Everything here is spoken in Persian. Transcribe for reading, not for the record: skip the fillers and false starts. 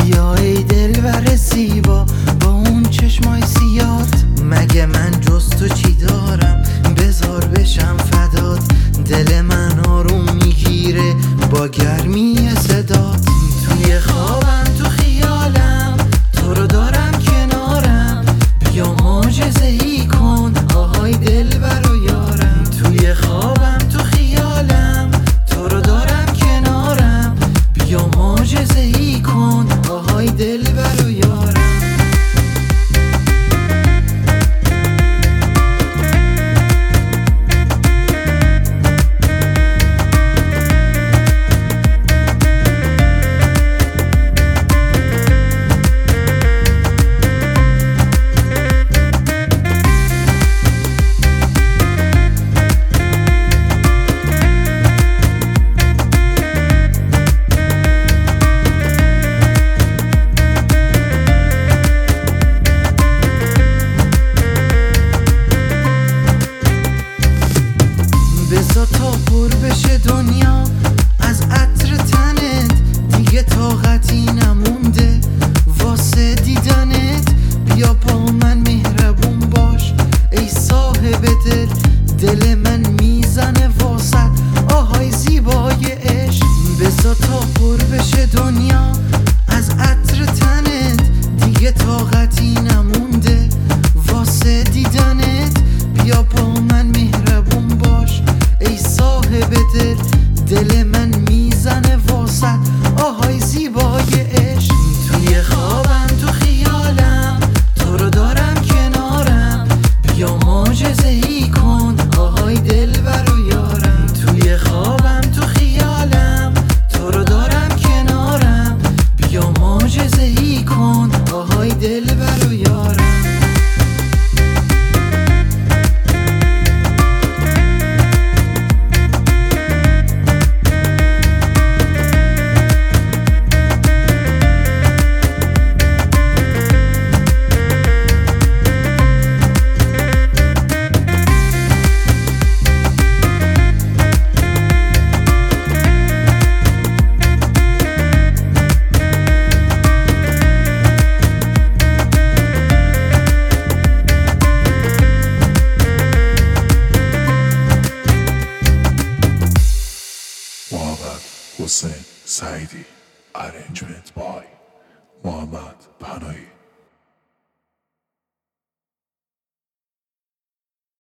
بیا ای دلبر زیبا با اون چشمای سیاد، مگه من جز تو چی دارم؟ بذار بشم فدات، دل من آروم میگیره با گرمی صدات. توی خوابم تو خیالم تو رو دارم کنارم، بیا معجزه ای کن آهای دلبر و یارم. توی خوابم تو خیالم تو رو دارم کنارم، بیا معجزه ای کن آهای دلبر و یارم. بزا تا پر بشه دنیا از عطر تنت، دیگه طاقتی نمونده واسه دیدنت. بیا با من مهربون باش ای صاحب دل، دل من میزنه واسه آهای زیبای عشق. بزا تا پر بشه دنیا از عطر تنت، دیگه طاقتی نمونده واسه دیدنت. بیا با من مهربون باش ای صاحب دل، دل من میزنه واسه آهای زیبای عشق. توی خوابم تو خیالم تو رو دارم کنارم، بیا معجزه ای کن آهای دلبر و یارم. توی خوابم تو خیالم تو رو دارم کنارم، بیا معجزه ای کن آهای دلبر و یارم. محمد حسین سعیدی. Arrangement by محمد پناهی.